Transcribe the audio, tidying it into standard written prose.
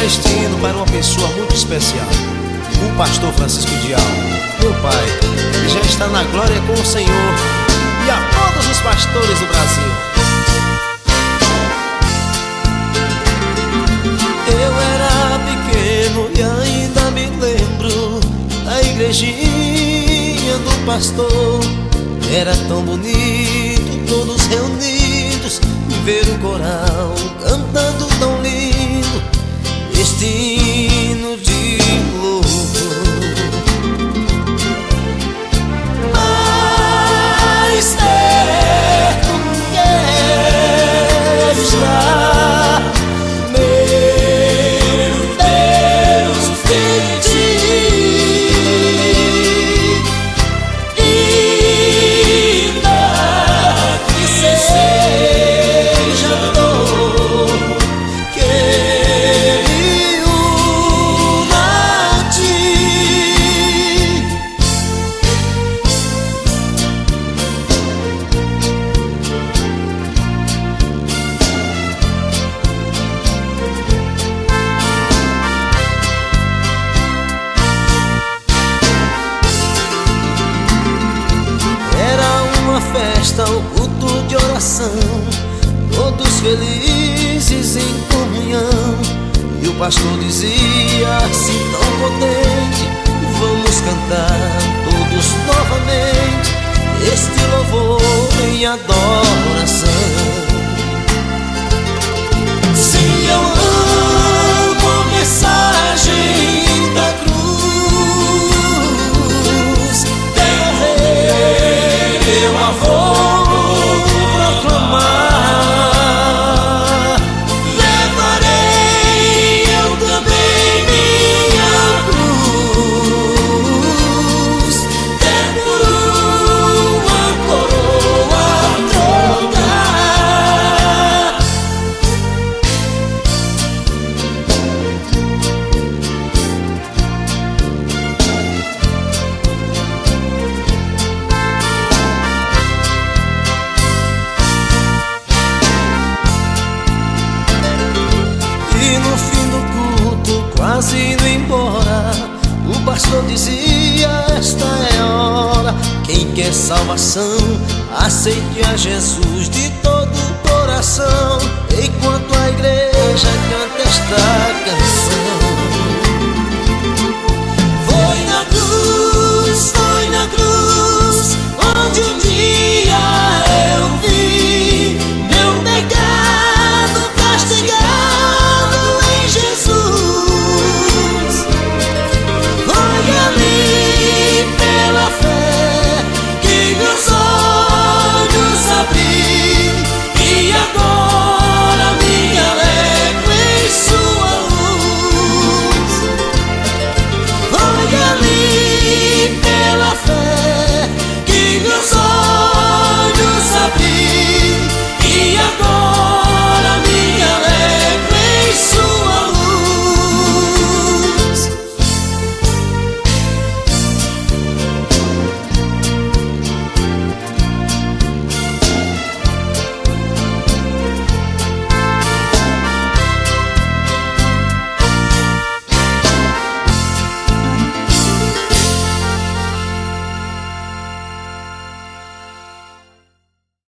dedicar este hino para uma pessoa muito especial, o pastor Francisco Dial, meu pai, que já está na glória com o Senhor, e a todos os pastores do Brasil. Eu era pequeno e ainda me lembro da igrejinha do pastor. Era tão bonito, todos reunidos, ver o coral cantando tão lindo este hino de louvor. Mais perto quero estar, meu Deus, de ti. Festa, o culto de oração, todos felizes em comunhão. E o pastor dizia assim tão potente: vamos cantar todos novamente este louvor em adoração. Sim, eu amo a mensagem da cruz, eu a vou proclamar. Levarei eu também minha cruz, ter por uma coroa trocar. E no fim do culto, quase indo embora, o pastor dizia: esta é a hora. Quem quer salvação, aceite a Jesus de todo o coração.